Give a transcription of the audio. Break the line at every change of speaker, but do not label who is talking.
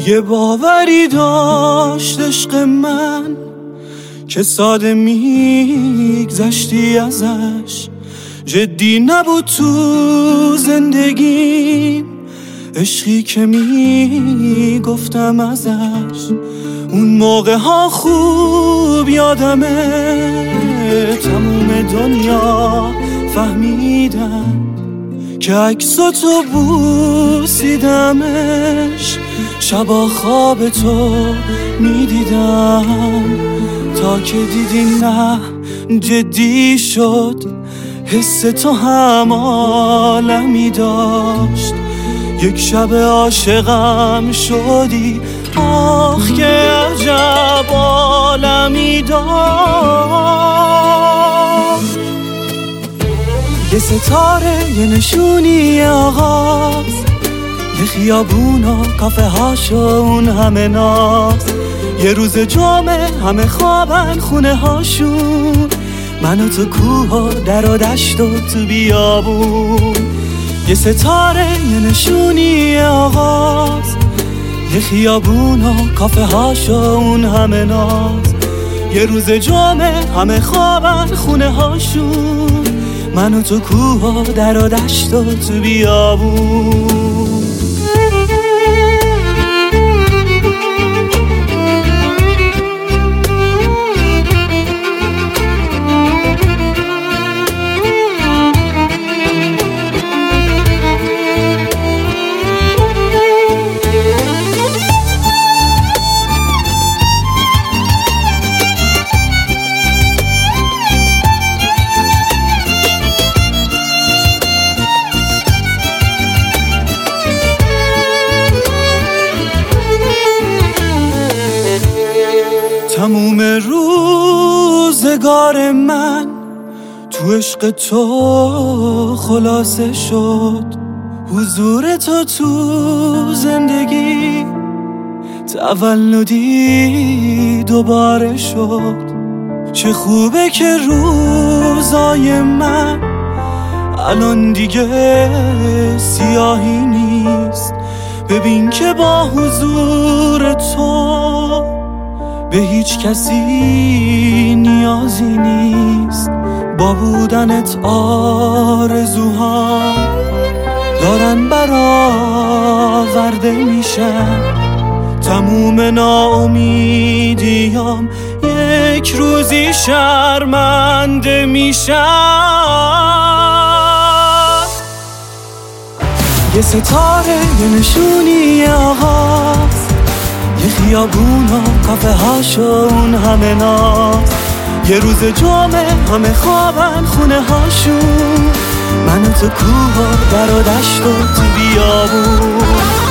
یه باوری داشت عشق من که ساده میگذشتی ازش، جدی نبود تو زندگیم، عشقی که میگفتم ازش. اون موقع ها خوب یادمه، تموم دنیا فهمیدم که عکساتو بوسیدمش، شبا خواب تو میدیدم تا که دیدی نه جدی شد، حس تو هم عالمی داشت. یک شب عاشقم شدی، آخ که عجب عالمی داشت. یه ستاره، یه نشونی آغاز، یه خیابون و کافه هاشو اون همه ناز، یه روز جمعه همه خوابن خونه هاشون، من و تو کوه و در و دشت و تو بیابون. یه ستاره، یه نشونی آغاز، یه خیابون و کافه هاشو اون همه ناز، یه روز جمعه همه خوابن خونه هاشون، من و تو کوه و در و دشت و تو بیابون. تموم روزگار من تو عشق تو خلاصه شد، حضور تو زندگی تولدی دوباره شد. چه خوبه که روزای من الان دیگه سیاهی نیست، ببین که با حضور تو به هیچ کسی نیازی نیست. با بودنت آرزوها دارن برآورده میشن، تموم ناامیدیام یک روزی شرمنده میشن. یه ستاره، یه نشونی آغاز، یه خیابون و کافه هاشو اون همه ناز، یه روز جمعه همه خوابن خونه هاشون، من و تو کوه و در و دشت و تو بیابون.